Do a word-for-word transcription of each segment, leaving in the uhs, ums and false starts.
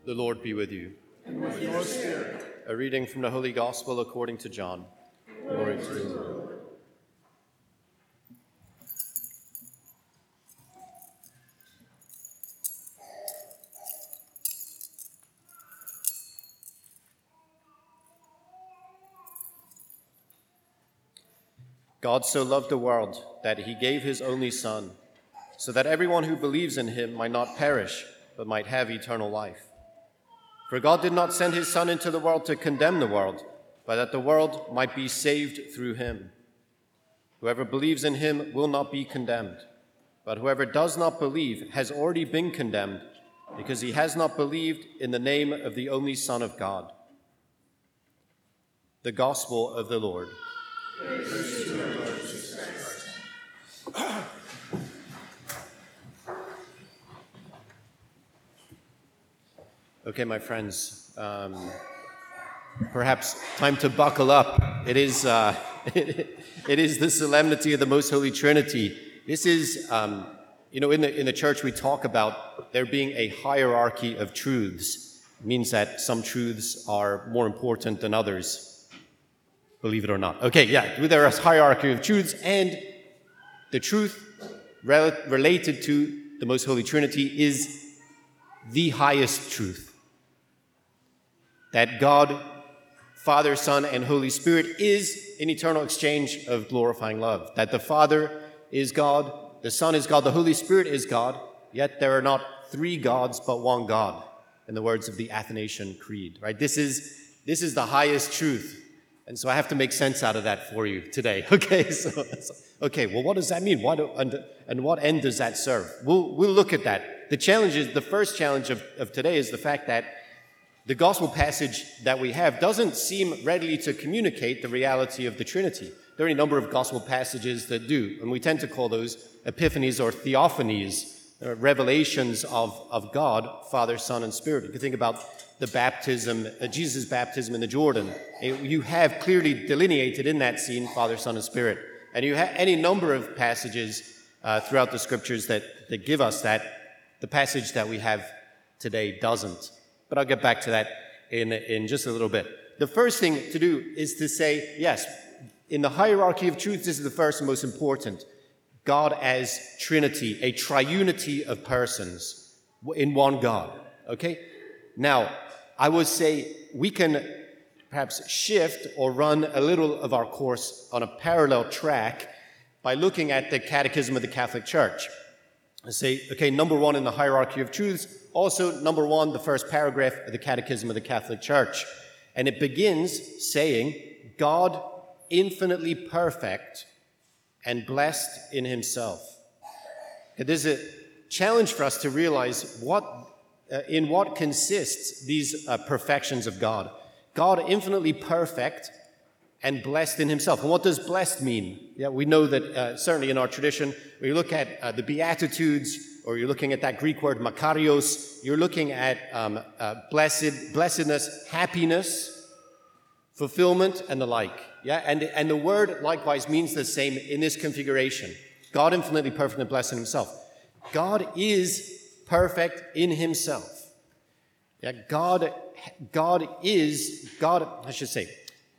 The Lord be with you. And with your spirit. A reading from the Holy Gospel according to John. Glory to you, Lord. God so loved the world that he gave his only Son, so that everyone who believes in him might not perish, but might have eternal life. For God did not send his Son into the world to condemn the world, but that the world might be saved through him. Whoever believes in him will not be condemned, but whoever does not believe has already been condemned, because he has not believed in the name of the only Son of God. The Gospel of the Lord. Praise to you, Lord Jesus Christ. Okay, my friends, um, perhaps time to buckle up. It is, uh, it, it is the solemnity of the Most Holy Trinity. This is, um, you know, in the in the church we talk about there being a hierarchy of truths. It means that some truths are more important than others. Believe it or not. Okay, yeah, there is a hierarchy of truths, and the truth rel- related to the Most Holy Trinity is the highest truth. That God, Father, Son, and Holy Spirit is an eternal exchange of glorifying love. That the Father is God, the Son is God, the Holy Spirit is God, yet there are not three gods but one God, in the words of the Athanasian Creed, right? This is, this is the highest truth. And so I have to make sense out of that for you today. Okay, so, so okay. Well, what does that mean? What, and, and what end does that serve? We'll we'll look at that. The challenge is the first challenge of, of today is the fact that the gospel passage that we have doesn't seem readily to communicate the reality of the Trinity. There are a number of gospel passages that do, and we tend to call those epiphanies or theophanies, uh, revelations of of God, Father, Son, and Spirit. You can think about the baptism, uh, Jesus' baptism in the Jordan. You have clearly delineated in that scene Father, Son, and Spirit. And you have any number of passages uh, throughout the scriptures that, that give us that. The passage that we have today doesn't. But I'll get back to that in, in just a little bit. The first thing to do is to say, yes, in the hierarchy of truth, this is the first and most important. God as Trinity, a triunity of persons in one God. Okay? Now, I would say we can perhaps shift or run a little of our course on a parallel track by looking at the Catechism of the Catholic Church. And say, okay, number one in the hierarchy of truths, also number one, the first paragraph of the Catechism of the Catholic Church. And it begins saying, God infinitely perfect and blessed in himself. Okay, there's a challenge for us to realize what Uh, in what consists these uh, perfections of God. God infinitely perfect and blessed in himself. And what does blessed mean? Yeah, we know that uh, certainly in our tradition, when you look at uh, the Beatitudes, or you're looking at that Greek word makarios, you're looking at um, uh, blessed, blessedness, happiness, fulfillment, and the like. Yeah, and, and the word likewise means the same in this configuration. God infinitely perfect and blessed in himself. God is perfect in himself. Yeah, God, God is, God, I should say,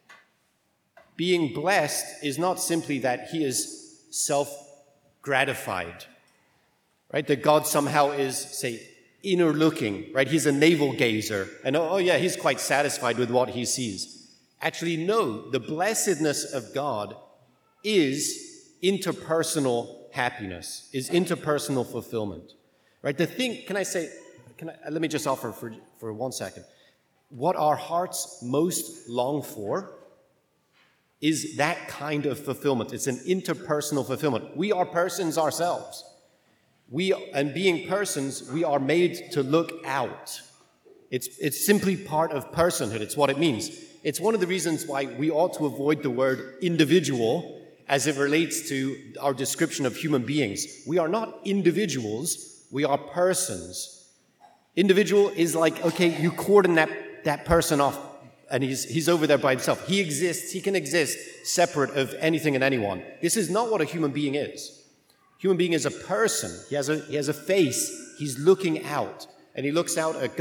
being blessed is not simply that he is self-gratified, right? That God somehow is, say, inner-looking, right? He's a navel-gazer, and oh, oh yeah, he's quite satisfied with what he sees. Actually, no, the blessedness of God is interpersonal happiness, is interpersonal fulfillment. Right, the thing, can I say, can I, let me just offer for, for one second. What our hearts most long for is that kind of fulfillment. It's an interpersonal fulfillment. We are persons ourselves. We, and being persons, we are made to look out. It's, it's simply part of personhood. It's what it means. It's one of the reasons why we ought to avoid the word individual as it relates to our description of human beings. We are not individuals. We are persons. Individual is like, okay, you cordon that, that person off and he's, he's over there by himself. He exists, he can exist separate of anything and anyone. This is not what a human being is. Human being is a person. He has a, he has a face. He's looking out. And he looks out at God,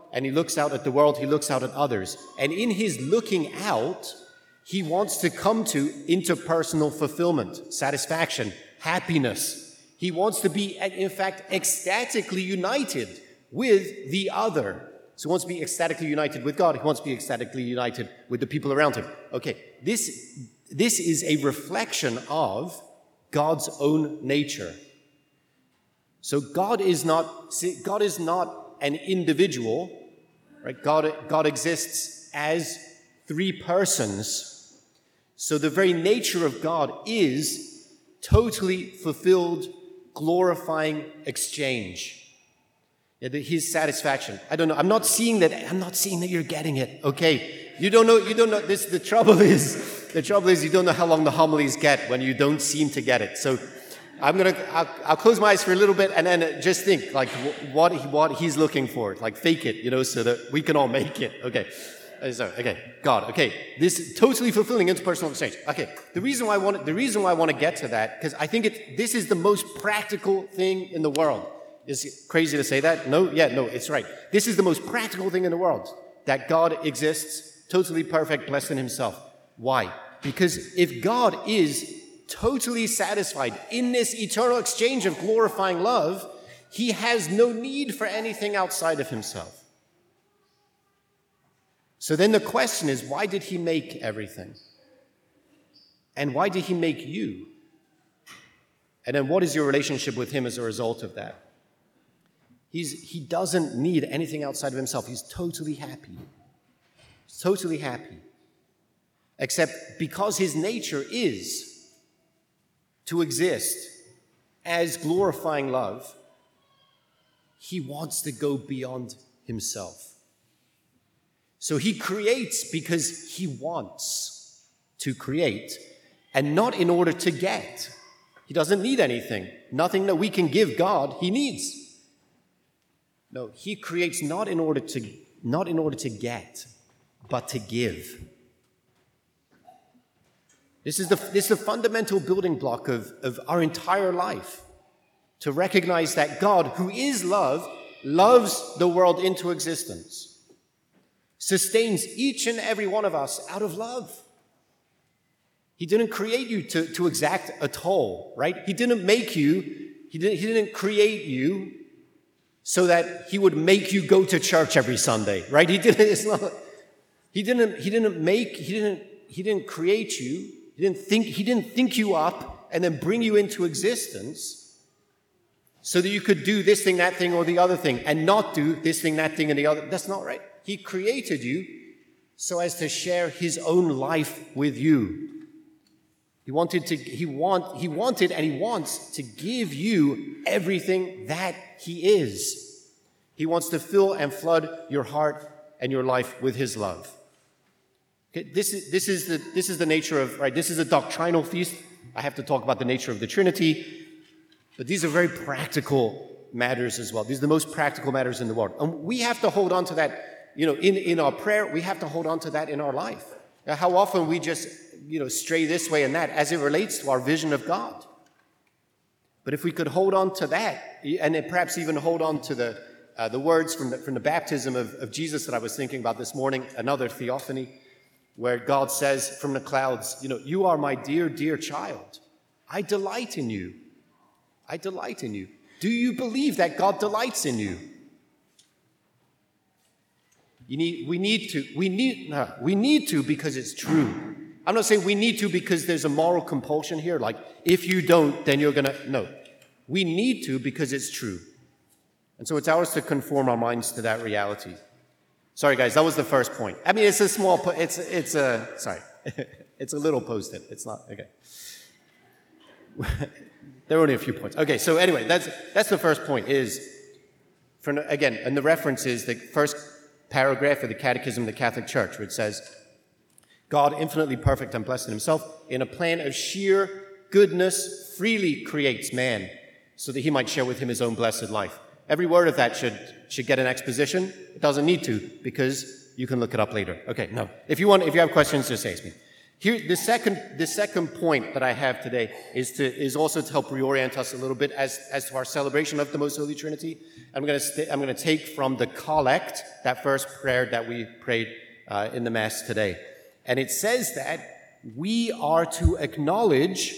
and he looks out at the world, he looks out at others. And in his looking out, he wants to come to interpersonal fulfillment, satisfaction, happiness. He wants to be, in fact, ecstatically united with the other. So he wants to be ecstatically united with God. He wants to be ecstatically united with the people around him. Okay, this, this is a reflection of God's own nature. So God is not, God is not an individual, right? God, God exists as three persons. So the very nature of God is totally fulfilled, glorifying exchange. Yeah, his satisfaction. I don't know. I'm not seeing that. I'm not seeing that you're getting it. Okay. You don't know. You don't know. This. The trouble is. The trouble is you don't know how long the homilies get when you don't seem to get it. So, I'm gonna. I'll, I'll close my eyes for a little bit and then just think like what he, what he's looking for. Like fake it, you know, so that we can all make it. Okay. So, okay. God. Okay. This totally fulfilling interpersonal exchange. Okay. The reason why I want. The reason why I want to get to that because I think it. This is the most practical thing in the world. Is it crazy to say that? No? Yeah, no, it's right. This is the most practical thing in the world, that God exists, totally perfect, blessed in himself. Why? Because if God is totally satisfied in this eternal exchange of glorifying love, he has no need for anything outside of himself. So then the question is, why did he make everything? And why did he make you? And then what is your relationship with him as a result of that? He's, he doesn't need anything outside of himself. He's totally happy. He's totally happy. Except because his nature is to exist as glorifying love, he wants to go beyond himself. So he creates because he wants to create and not in order to get. He doesn't need anything. Nothing that we can give God, he needs. No, he creates not in order to, not in order to get, but to give. This is the, this is the fundamental building block of, of our entire life. To recognize that God, who is love, loves the world into existence. Sustains each and every one of us out of love. He didn't create you to, to exact a toll, right? He didn't make you, he didn't, he didn't create you so that he would make you go to church every Sunday, right? He didn't, it's not, he didn't, he didn't make, he didn't, he didn't create you. He didn't think, he didn't think you up and then bring you into existence so that you could do this thing, that thing, or the other thing and not do this thing, that thing, and the other. That's not right. He created you so as to share his own life with you. He wanted to, he want, he wanted and he wants to give you everything that he is. He wants to fill and flood your heart and your life with his love. Okay, this is, this is the, this is the nature of, right, this is a doctrinal feast. I have to talk about the nature of the Trinity, but these are very practical matters as well. These are the most practical matters in the world. And we have to hold on to that, you know, in, in our prayer, we have to hold on to that in our life. Now, how often we just, you know, stray this way and that as it relates to our vision of God. But if we could hold on to that, and then perhaps even hold on to the uh, the words from the, from the baptism of, of Jesus that I was thinking about this morning, another theophany, where God says from the clouds, you know, you are my dear, dear child. I delight in you. I delight in you. Do you believe that God delights in you? You need, we need to, we need, no, we need to because it's true. I'm not saying we need to because there's a moral compulsion here, like if you don't, then you're gonna, no. We need to because it's true. And so it's ours to conform our minds to that reality. Sorry guys, that was the first point. I mean, it's a small, po- it's, it's a, sorry, it's a little post-it, it's not, okay. There are only a few points. Okay, so anyway, that's, that's the first point is, for, again, and the reference is the first paragraph of the Catechism of the Catholic Church, which says, God, infinitely perfect and blessed in himself, in a plan of sheer goodness, freely creates man so that he might share with him his own blessed life. Every word of that should, should get an exposition. It doesn't need to because you can look it up later. Okay, no. If you want, if you have questions, just ask me. Here, the second, the second point that I have today is to is also to help reorient us a little bit as, as to our celebration of the Most Holy Trinity. I'm going to st- I'm going to take from the collect, that first prayer that we prayed uh, in the Mass today, and it says that we are to acknowledge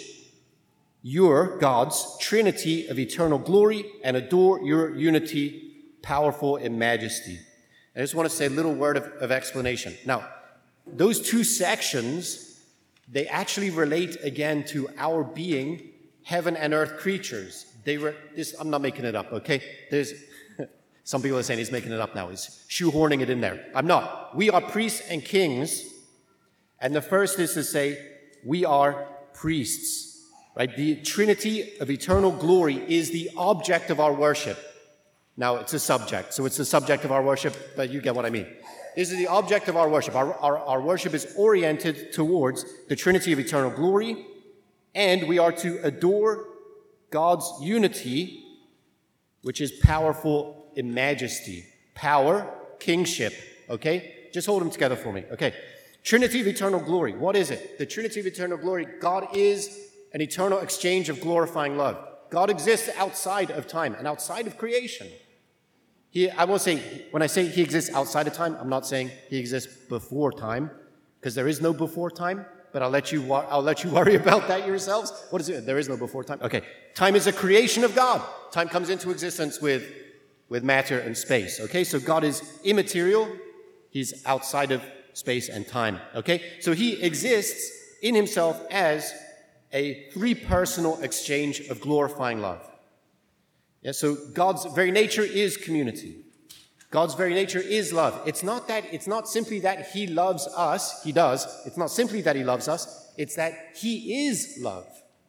your God's Trinity of eternal glory and adore your unity, powerful in majesty. I just want to say a little word of, of explanation. Now, those two sections, they actually relate again to our being heaven and earth creatures. They were this. I'm not making it up, okay? There's some people are saying he's making it up now. He's shoehorning it in there. I'm not. We are priests and kings, and the first is to say we are priests, right? The Trinity of eternal glory is the object of our worship. Now it's a subject, so it's the subject of our worship, but you get what I mean. This is the object of our worship. Our, our, our worship is oriented towards the Trinity of eternal glory, and we are to adore God's unity, which is powerful in majesty. Power, kingship, okay? Just hold them together for me, okay? Trinity of eternal glory, what is it? The Trinity of eternal glory, God is an eternal exchange of glorifying love. God exists outside of time and outside of creation. He, I will say, when I say he exists outside of time, I'm not saying he exists before time, because there is no before time, but I'll let you I'll let you worry about that yourselves. What is it? There is no before time? Okay. Time is a creation of God. Time comes into existence with, with matter and space. Okay, so God is immaterial. He's outside of space and time. Okay, so he exists in himself as a three-personal exchange of glorifying love. Yeah, so God's very nature is community. God's very nature is love. It's not that, it's not simply that he loves us, he does. It's not simply that he loves us, it's that he is love.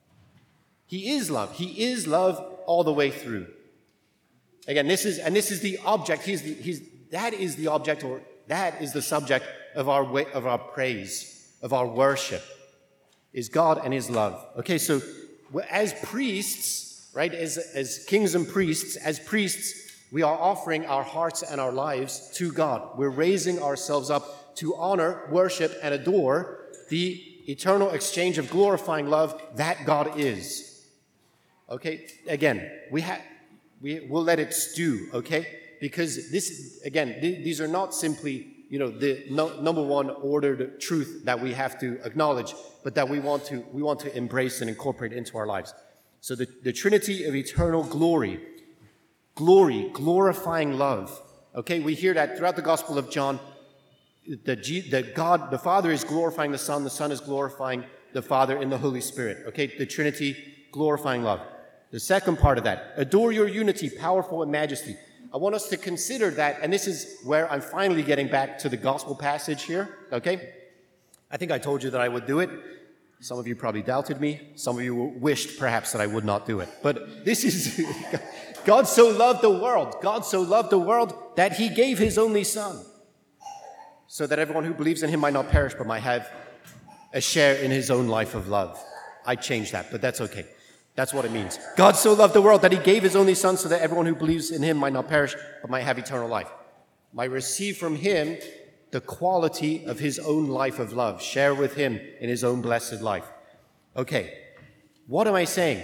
He is love. He is love all the way through. Again, this is, and this is the object, he's the, he's, that is the object, or that is the subject of our way, of our praise, of our worship, is God and his love. Okay, so as priests, right, as, as kings and priests, as priests, we are offering our hearts and our lives to God. We're raising ourselves up to honor, worship, and adore the eternal exchange of glorifying love that God is. Okay, again, we have, we will let it stew, okay? Because this, again, th- these are not simply, you know, the no, number one ordered truth that we have to acknowledge, but that we want to, we want to embrace and incorporate into our lives. So the, the Trinity of eternal glory, glory, glorifying love. Okay, we hear that throughout the Gospel of John, the, G, the God, the Father is glorifying the Son, the Son is glorifying the Father in the Holy Spirit. Okay, the Trinity, glorifying love. The second part of that, adore your unity, powerful in majesty. I want us to consider that, and this is where I'm finally getting back to the Gospel passage here, okay? I think I told you that I would do it. Some of you probably doubted me. Some of you wished perhaps that I would not do it. But this is, God so loved the world. God so loved the world that he gave his only Son, so that everyone who believes in him might not perish, but might have a share in his own life of love. I changed that, but that's okay. That's what it means. God so loved the world that he gave his only Son, so that everyone who believes in him might not perish, but might have eternal life. Might receive from him the quality of his own life of love. Share with him in his own blessed life. Okay, what am I saying?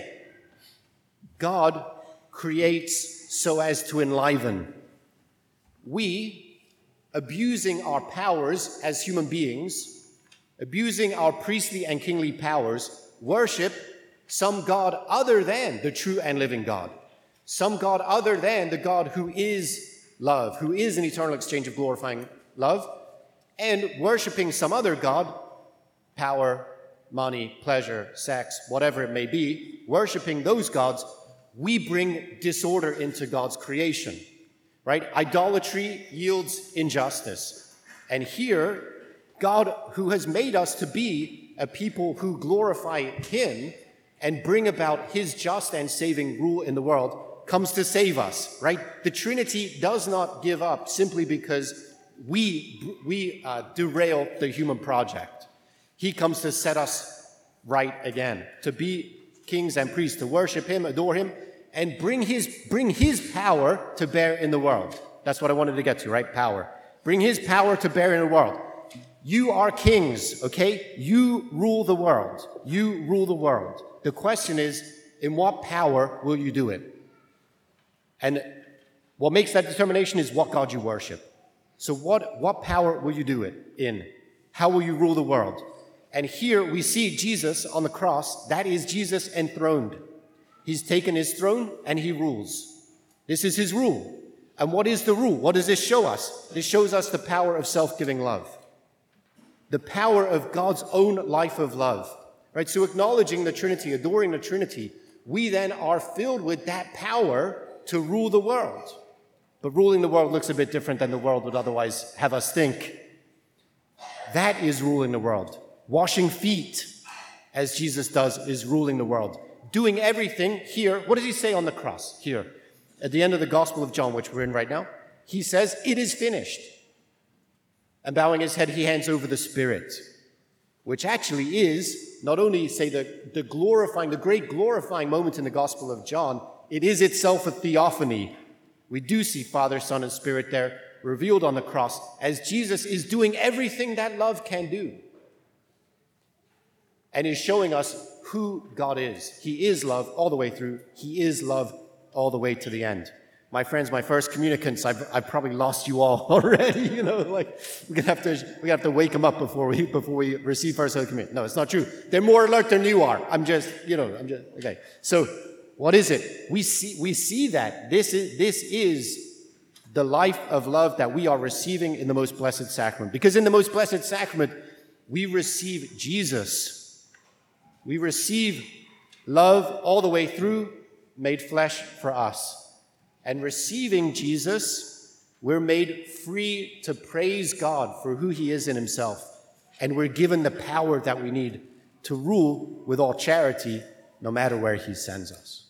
God creates so as to enliven. We, abusing our powers as human beings, abusing our priestly and kingly powers, worship some God other than the true and living God. Some God other than the God who is love, who is an eternal exchange of glorifying love, and worshiping some other God, power, money, pleasure, sex, whatever it may be, worshiping those gods, we bring disorder into God's creation, right? Idolatry yields injustice. And here, God, who has made us to be a people who glorify him and bring about his just and saving rule in the world, comes to save us, right? The Trinity does not give up simply because we, we uh, derail the human project. He comes to set us right again, to be kings and priests, to worship him, adore him, and bring his, bring his power to bear in the world. That's what I wanted to get to, right? Power. Bring his power to bear in the world. You are kings, okay? You rule the world. You rule the world. The question is, in what power will you do it? And what makes that determination is what God you worship. So what, what power will you do it in? How will you rule the world? And here we see Jesus on the cross. That is Jesus enthroned. He's taken his throne and he rules. This is his rule. And what is the rule? What does this show us? This shows us the power of self-giving love. The power of God's own life of love. Right? So acknowledging the Trinity, adoring the Trinity, we then are filled with that power to rule the world. But ruling the world looks a bit different than the world would otherwise have us think. That is ruling the world. Washing feet, as Jesus does, is ruling the world. Doing everything here. What does he say on the cross here? At the end of the Gospel of John, which we're in right now, he says, "It is finished." And bowing his head, he hands over the Spirit, which actually is not only, say, the, the glorifying, the great glorifying moment in the Gospel of John, it is itself a theophany. We do see Father, Son, and Spirit there revealed on the cross as Jesus is doing everything that love can do. And is showing us who God is. He is love all the way through. He is love all the way to the end. My friends, my first communicants, I've, I've probably lost you all already. You know, like we're gonna have to we have to wake them up before we before we receive First Holy Communion. No, it's not true. They're more alert than you are. I'm just, you know, I'm just okay. So, what is it? We see we see that this is this is the life of love that we are receiving in the most blessed sacrament. Because in the most blessed sacrament, we receive Jesus. We receive love all the way through, made flesh for us. And receiving Jesus, we're made free to praise God for who he is in himself. And we're given the power that we need to rule with all charity, no matter where he sends us.